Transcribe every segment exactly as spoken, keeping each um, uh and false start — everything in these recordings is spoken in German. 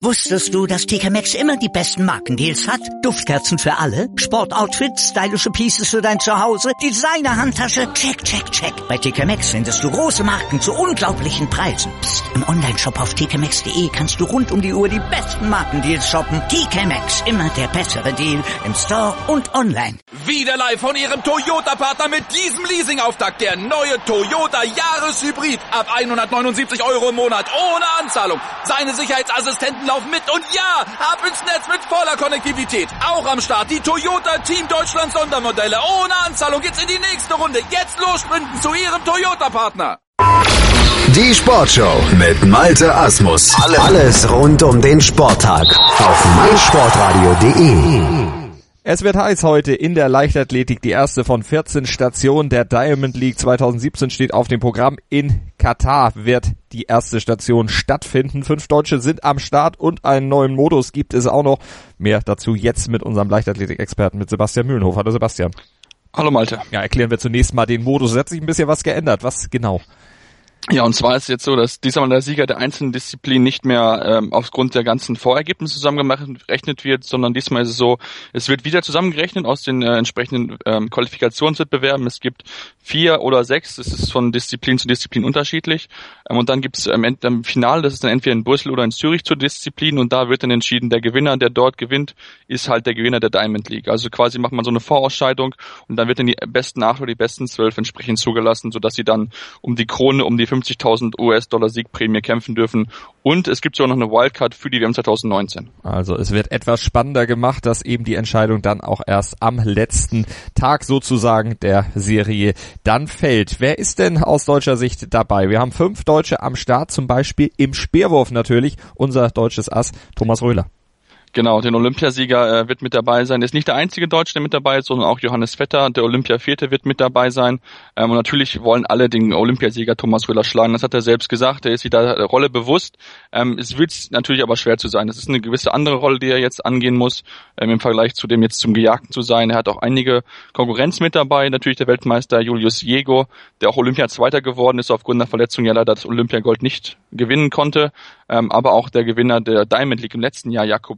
Wusstest du, dass T K Maxx immer die besten Markendeals hat? Duftkerzen für alle, Sportoutfits, stylische Pieces für dein Zuhause, Designer-Handtasche, check, check, check. Bei T K Maxx findest du große Marken zu unglaublichen Preisen. Psst. Im Onlineshop auf t k maxx punkt de kannst du rund um die Uhr die besten Markendeals shoppen. T K Maxx, immer der bessere Deal im Store und online. Wieder live von Ihrem Toyota-Partner mit diesem Leasing-Auftakt. Der neue Toyota Jahreshybrid. Ab hundertneunundsiebzig Euro im Monat ohne Anzahlung. Seine Sicherheitsassistenten laufen mit und ja, ab ins Netz mit voller Konnektivität. Auch am Start die Toyota Team Deutschland Sondermodelle. Ohne Anzahlung geht's in die nächste Runde. Jetzt los sprinten zu Ihrem Toyota-Partner. Die Sportshow mit Malte Asmus. Alles rund um den Sporttag auf meinsportradio punkt de. Es wird heiß heute in der Leichtathletik. Die erste von vierzehn Stationen der Diamond League zwanzig siebzehn steht auf dem Programm. In Katar wird die erste Station stattfinden. Fünf Deutsche sind am Start und einen neuen Modus gibt es auch noch. Mehr dazu jetzt mit unserem Leichtathletik-Experten, mit Sebastian Mühlenhof. Hallo Sebastian. Hallo Malte. Ja, erklären wir zunächst mal den Modus. Es hat sich ein bisschen was geändert. Was genau? Ja, und zwar ist es jetzt so, dass diesmal der Sieger der einzelnen Disziplinen nicht mehr ähm, aufgrund der ganzen Vorergebnisse zusammengerechnet wird, sondern diesmal ist es so, es wird wieder zusammengerechnet aus den äh, entsprechenden ähm, Qualifikationswettbewerben. Es gibt vier oder sechs, das ist von Disziplin zu Disziplin unterschiedlich. Ähm, und dann gibt es ähm, im Finale, das ist dann entweder in Brüssel oder in Zürich zur Disziplin, und da wird dann entschieden, der Gewinner, der dort gewinnt, ist halt der Gewinner der Diamond League. Also quasi macht man so eine Vorausscheidung und dann wird dann die besten acht oder die besten zwölf entsprechend zugelassen, sodass sie dann um die Krone, um die fünfzigtausend U S-Dollar Siegprämie kämpfen dürfen. Und es gibt sogar noch eine Wildcard für die W M zwanzig neunzehn. Also es wird etwas spannender gemacht, dass eben die Entscheidung dann auch erst am letzten Tag sozusagen der Serie dann fällt. Wer ist denn aus deutscher Sicht dabei? Wir haben fünf Deutsche am Start, zum Beispiel im Speerwurf natürlich unser deutsches Ass Thomas Röhler. Genau, den Olympiasieger äh, wird mit dabei sein. Ist nicht der einzige Deutsche, der mit dabei ist, sondern auch Johannes Vetter, der Olympiavierte, wird mit dabei sein. Ähm, und natürlich wollen alle den Olympiasieger Thomas Röhler schlagen. Das hat er selbst gesagt. Er ist sich der Rolle bewusst. Ähm, es wird natürlich aber schwer zu sein. Das ist eine gewisse andere Rolle, die er jetzt angehen muss, ähm, im Vergleich zu dem jetzt zum Gejagten zu sein. Er hat auch einige Konkurrenz mit dabei. Natürlich der Weltmeister Julius Jego, der auch Olympiazweiter geworden ist, aufgrund der Verletzung ja leider das Olympiagold nicht gewinnen konnte. Ähm, aber auch der Gewinner der Diamond League im letzten Jahr, Jakub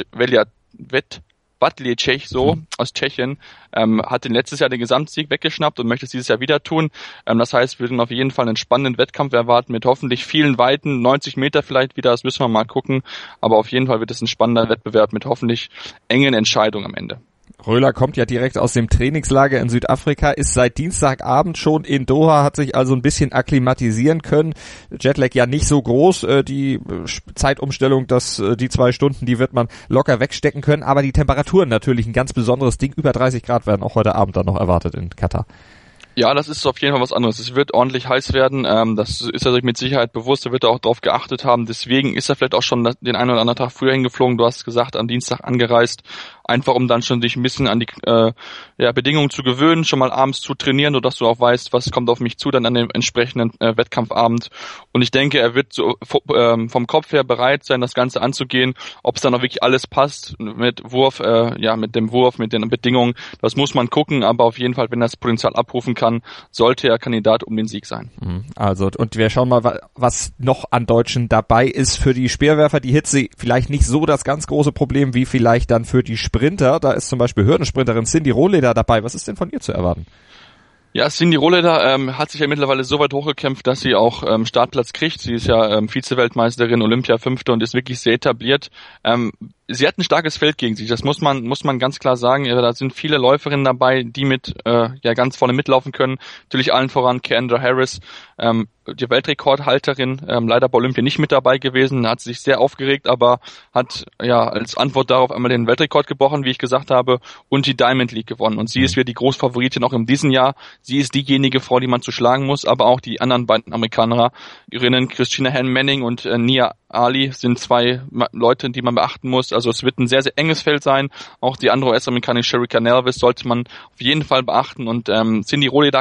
Vatliček, so mhm. aus Tschechien, ähm, hat den letztes Jahr den Gesamtsieg weggeschnappt und möchte es dieses Jahr wieder tun. Ähm, das heißt, wir werden auf jeden Fall einen spannenden Wettkampf erwarten mit hoffentlich vielen Weiten, neunzig Meter vielleicht wieder, das müssen wir mal gucken. Aber auf jeden Fall wird es ein spannender Wettbewerb mit hoffentlich engen Entscheidungen am Ende. Röhler kommt ja direkt aus dem Trainingslager in Südafrika, ist seit Dienstagabend schon in Doha, hat sich also ein bisschen akklimatisieren können. Jetlag ja nicht so groß, die Zeitumstellung, das, die zwei Stunden, die wird man locker wegstecken können, aber die Temperaturen natürlich ein ganz besonderes Ding. Über dreißig Grad werden auch heute Abend dann noch erwartet in Katar. Ja, das ist auf jeden Fall was anderes. Es wird ordentlich heiß werden. Ähm, das ist er sich mit Sicherheit bewusst. Er wird auch darauf geachtet haben. Deswegen ist er vielleicht auch schon den einen oder anderen Tag früher hingeflogen. Du hast gesagt, am Dienstag angereist. Einfach um dann schon dich ein bisschen an die äh, ja, Bedingungen zu gewöhnen, schon mal abends zu trainieren, sodass du auch weißt, was kommt auf mich zu dann an dem entsprechenden äh, Wettkampfabend. Und ich denke, er wird so äh, vom Kopf her bereit sein, das Ganze anzugehen. Ob es dann auch wirklich alles passt mit Wurf, äh, ja, mit dem Wurf, mit den Bedingungen, das muss man gucken. Aber auf jeden Fall, wenn er das Potenzial abrufen kann, sollte er Kandidat um den Sieg sein. Also, und wir schauen mal, was noch an Deutschen dabei ist. Für die Speerwerfer die Hitze vielleicht nicht so das ganz große Problem wie vielleicht dann für die Sprinter. Da ist zum Beispiel Hürdensprinterin Cindy Rohleder dabei. Was ist denn von ihr zu erwarten? Ja, Cindy Rohleder ähm, hat sich ja mittlerweile so weit hochgekämpft, dass sie auch ähm, Startplatz kriegt. Sie ist ja ähm, Vize-Weltmeisterin, Olympia-Fünfte und ist wirklich sehr etabliert. Ähm, sie hat ein starkes Feld gegen sich, das muss man muss man ganz klar sagen. Ja, da sind viele Läuferinnen dabei, die mit äh, ja ganz vorne mitlaufen können. Natürlich allen voran Kendra Harris, ähm, die Weltrekordhalterin, ähm, leider bei Olympia nicht mit dabei gewesen, hat sich sehr aufgeregt, aber hat ja als Antwort darauf einmal den Weltrekord gebrochen, wie ich gesagt habe, und die Diamond League gewonnen. Und sie ist wieder die Großfavoritin auch in diesem Jahr. Sie ist diejenige Frau, die man zu schlagen muss, aber auch die anderen beiden Amerikanerinnen, Christina Henn-Manning und äh, Nia Ali, sind zwei Leute, die man beachten muss. Also es wird ein sehr, sehr enges Feld sein. Auch die andere U S-Amerikanerin Sherry Canelvis sollte man auf jeden Fall beachten. Und ähm, Cindy Rohleder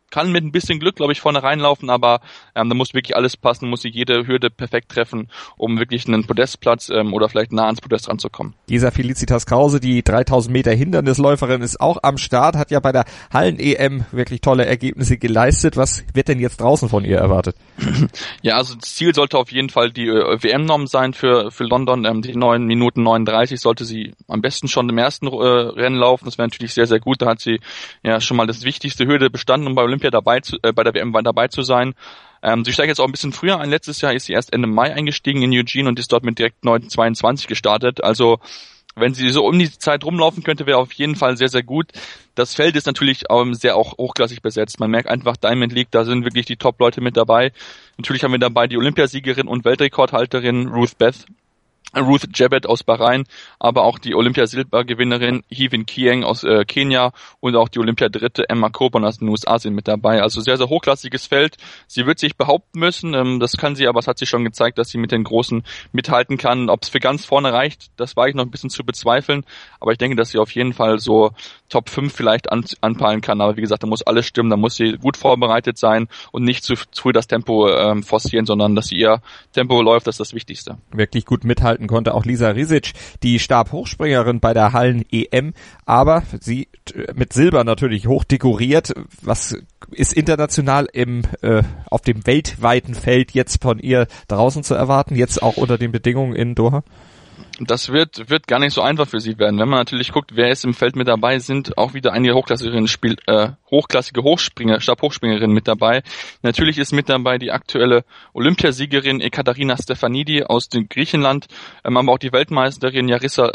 kann mit ein bisschen Glück, glaube ich, vorne reinlaufen, aber ähm, da muss wirklich alles passen, muss sie jede Hürde perfekt treffen, um wirklich einen Podestplatz ähm, oder vielleicht nah ans Podest ranzukommen. Dieser Felicitas Krause, die dreitausend Meter Hindernisläuferin, ist auch am Start, hat ja bei der Hallen-E M wirklich tolle Ergebnisse geleistet. Was wird denn jetzt draußen von ihr erwartet? Ja, also das Ziel sollte auf jeden Fall die äh, W M-Norm sein für für London. Ähm, die neun Minuten neununddreißig sollte sie am besten schon im ersten äh, Rennen laufen. Das wäre natürlich sehr, sehr gut. Da hat sie ja schon mal das wichtigste Hürde bestanden, um bei Olympia dabei zu, äh, bei der W M dabei zu sein. Ähm, sie steigt jetzt auch ein bisschen früher ein. Letztes Jahr ist sie erst Ende Mai eingestiegen in Eugene und ist dort mit direkt neun zweiundzwanzig gestartet. Also wenn sie so um die Zeit rumlaufen könnte, wäre auf jeden Fall sehr, sehr gut. Das Feld ist natürlich ähm, sehr auch hochklassig besetzt. Man merkt einfach, Diamond League, da sind wirklich die Top-Leute mit dabei. Natürlich haben wir dabei die Olympiasiegerin und Weltrekordhalterin Ruth Beth. Ruth Jebet aus Bahrain, aber auch die Olympiasilbergewinnerin Hivin Kieng aus äh, Kenia und auch die Olympiadritte Emma Coburn aus den U S A sind mit dabei. Also sehr, sehr hochklassiges Feld. Sie wird sich behaupten müssen, ähm, das kann sie, aber es hat sich schon gezeigt, dass sie mit den Großen mithalten kann. Ob es für ganz vorne reicht, das war ich noch ein bisschen zu bezweifeln, aber ich denke, dass sie auf jeden Fall so Top fünf vielleicht an, anpeilen kann. Aber wie gesagt, da muss alles stimmen, da muss sie gut vorbereitet sein und nicht zu, zu früh das Tempo ähm, forcieren, sondern dass sie ihr Tempo läuft, das ist das Wichtigste. Wirklich gut mithalten konnte auch Lisa Risic, die Stabhochspringerin bei der Hallen-E M, aber sie mit Silber natürlich hoch dekoriert. Was ist international im äh, auf dem weltweiten Feld jetzt von ihr draußen zu erwarten, jetzt auch unter den Bedingungen in Doha? Das wird wird gar nicht so einfach für sie werden. Wenn man natürlich guckt, wer ist im Feld mit dabei, sind auch wieder einige Hochklassige Spiel, äh, hochklassige Hochspringer, Stabhochspringerinnen mit dabei. Natürlich ist mit dabei die aktuelle Olympiasiegerin Ekaterina Stefanidi aus dem Griechenland, ähm, aber auch die Weltmeisterin Yarissa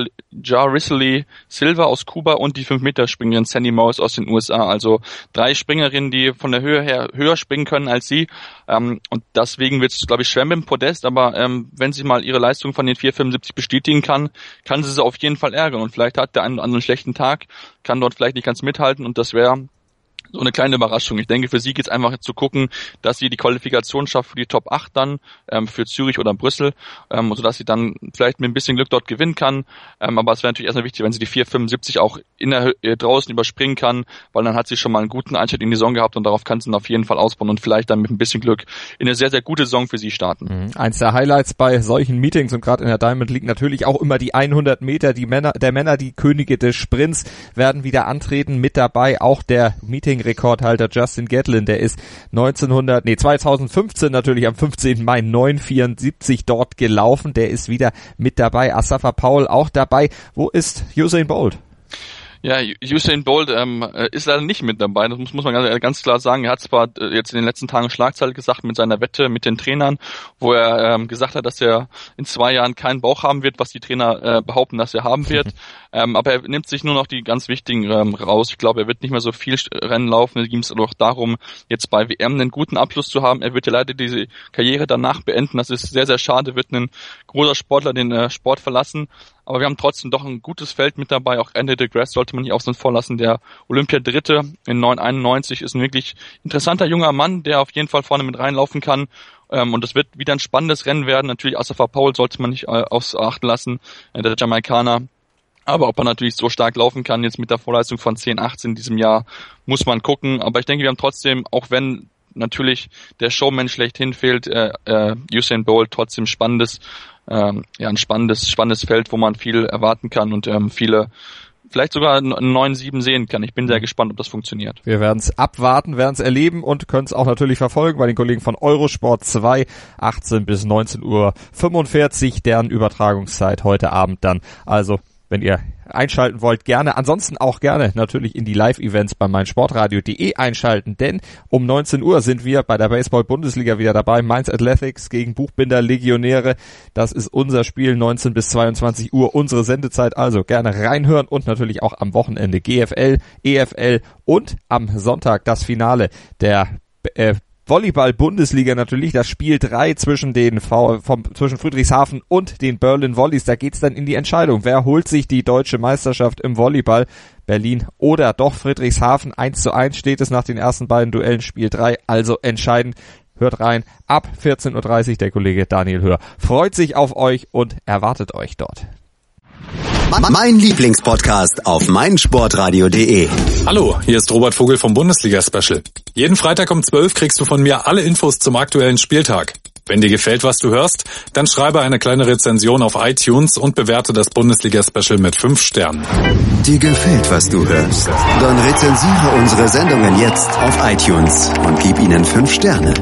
Jarisli Silva aus Kuba und die fünf Meter Springerin Sandy Morris aus den U S A. Also drei Springerinnen, die von der Höhe her höher springen können als sie. Ähm, und deswegen wird es, glaube ich, schwer mit dem Podest. Aber ähm, wenn sie mal ihre Leistung von den vier fünfundsiebzig bestätigen kann, kann sie sie auf jeden Fall ärgern. Und vielleicht hat der einen oder anderen schlechten Tag, kann dort vielleicht nicht ganz mithalten und das wäre so eine kleine Überraschung. Ich denke, für sie geht es einfach zu gucken, dass sie die Qualifikation schafft für die Top acht dann, ähm, für Zürich oder Brüssel, ähm, sodass sie dann vielleicht mit ein bisschen Glück dort gewinnen kann. Ähm, aber es wäre natürlich erstmal wichtig, wenn sie die vier fünfundsiebzig auch in der, äh, draußen überspringen kann, weil dann hat sie schon mal einen guten Einstieg in die Saison gehabt und darauf kann sie dann auf jeden Fall ausbauen und vielleicht dann mit ein bisschen Glück in eine sehr, sehr gute Saison für sie starten. Mhm. Eins der Highlights bei solchen Meetings und gerade in der Diamond League natürlich auch immer die hundert Meter, die Männer, der Männer, die Könige des Sprints werden wieder antreten, mit dabei auch der Meeting-Rekordhalter Justin Gatlin, der ist neunzehnhundert, nee, zweitausendfünfzehn natürlich am fünfzehnten Mai neun vierundsiebzig dort gelaufen, der ist wieder mit dabei, Asafa Powell auch dabei. Wo ist Usain Bolt? Ja, Usain Bolt ähm, ist leider nicht mit dabei, das muss, muss man ganz, ganz klar sagen. Er hat zwar jetzt in den letzten Tagen Schlagzeile gesagt mit seiner Wette mit den Trainern, wo er ähm, gesagt hat, dass er in zwei Jahren keinen Bauch haben wird, was die Trainer äh, behaupten, dass er haben wird. ähm, aber er nimmt sich nur noch die ganz wichtigen ähm, raus. Ich glaube, er wird nicht mehr so viel Rennen laufen. Es ging es auch darum, jetzt bei W M einen guten Abschluss zu haben. Er wird ja leider diese Karriere danach beenden. Das ist sehr, sehr schade. Wird ein großer Sportler den äh, Sport verlassen. Aber wir haben trotzdem doch ein gutes Feld mit dabei. Auch Andy deGrasse sollte man nicht außen vor lassen. Der Olympiadritte in neun einundneunzig ist ein wirklich interessanter junger Mann, der auf jeden Fall vorne mit reinlaufen kann. Und es wird wieder ein spannendes Rennen werden. Natürlich Asafa Powell sollte man nicht aufs Achten lassen, der Jamaikaner. Aber ob er natürlich so stark laufen kann, jetzt mit der Vorleistung von zehn achtzehn in diesem Jahr, muss man gucken. Aber ich denke, wir haben trotzdem, auch wenn natürlich der Showman schlechthin fehlt, äh, äh, Usain Bolt, trotzdem spannendes, ähm, ja, ein spannendes, spannendes Feld, wo man viel erwarten kann und ähm, viele, vielleicht sogar einen neun sieben sehen kann. Ich bin sehr gespannt, ob das funktioniert. Wir werden es abwarten, werden es erleben und können es auch natürlich verfolgen bei den Kollegen von Eurosport zwei, achtzehn bis neunzehn Uhr fünfundvierzig, deren Übertragungszeit heute Abend dann. Also, wenn ihr einschalten wollt, gerne. Ansonsten auch gerne natürlich in die Live-Events bei meinsportradio punkt de einschalten, denn um neunzehn Uhr sind wir bei der Baseball-Bundesliga wieder dabei. Mainz Athletics gegen Buchbinder Legionäre. Das ist unser Spiel, neunzehn bis zweiundzwanzig Uhr, unsere Sendezeit. Also gerne reinhören und natürlich auch am Wochenende G F L, E F L und am Sonntag das Finale der äh, Volleyball-Bundesliga natürlich, das Spiel drei zwischen den v, vom, zwischen Friedrichshafen und den Berlin Volleys, da geht's dann in die Entscheidung. Wer holt sich die deutsche Meisterschaft im Volleyball? Berlin oder doch Friedrichshafen? eins zu eins steht es nach den ersten beiden Duellen, Spiel drei, also entscheidend. Hört rein, ab vierzehn Uhr dreißig, der Kollege Daniel Höhr freut sich auf euch und erwartet euch dort. Mein Lieblingspodcast auf meinsportradio punkt de. Hallo, hier ist Robert Vogel vom Bundesliga-Special. Jeden Freitag um zwölf kriegst du von mir alle Infos zum aktuellen Spieltag. Wenn dir gefällt, was du hörst, dann schreibe eine kleine Rezension auf iTunes und bewerte das Bundesliga-Special mit fünf Sternen. Dir gefällt, was du hörst? Dann rezensiere unsere Sendungen jetzt auf iTunes und gib ihnen fünf Sterne.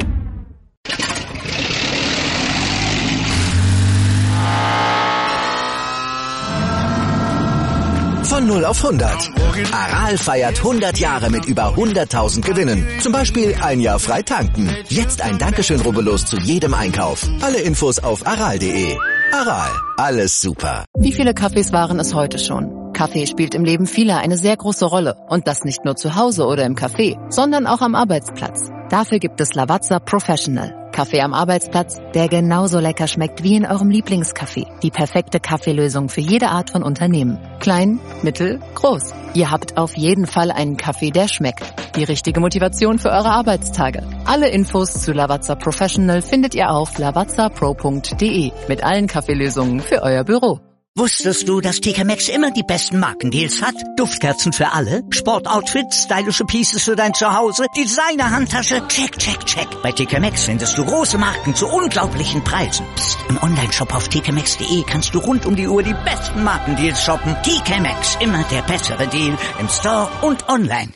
Von null auf hundert. Aral feiert hundert Jahre mit über hunderttausend Gewinnen. Zum Beispiel ein Jahr frei tanken. Jetzt ein Dankeschön, rubbellos zu jedem Einkauf. Alle Infos auf aral punkt de. Aral, alles super. Wie viele Kaffees waren es heute schon? Kaffee spielt im Leben vieler eine sehr große Rolle. Und das nicht nur zu Hause oder im Café, sondern auch am Arbeitsplatz. Dafür gibt es Lavazza Professional. Kaffee am Arbeitsplatz, der genauso lecker schmeckt wie in eurem Lieblingscafé. Die perfekte Kaffeelösung für jede Art von Unternehmen. Klein, mittel, groß. Ihr habt auf jeden Fall einen Kaffee, der schmeckt. Die richtige Motivation für eure Arbeitstage. Alle Infos zu Lavazza Professional findet ihr auf lavazza pro punkt de mit allen Kaffeelösungen für euer Büro. Wusstest du, dass T K Maxx immer die besten Markendeals hat? Duftkerzen für alle, Sportoutfits, stylische Pieces für dein Zuhause, Designer-Handtasche, check, check, check. Bei T K Maxx findest du große Marken zu unglaublichen Preisen. Psst. Im Onlineshop auf t k maxx punkt de kannst du rund um die Uhr die besten Markendeals shoppen. T K Maxx, immer der bessere Deal im Store und online.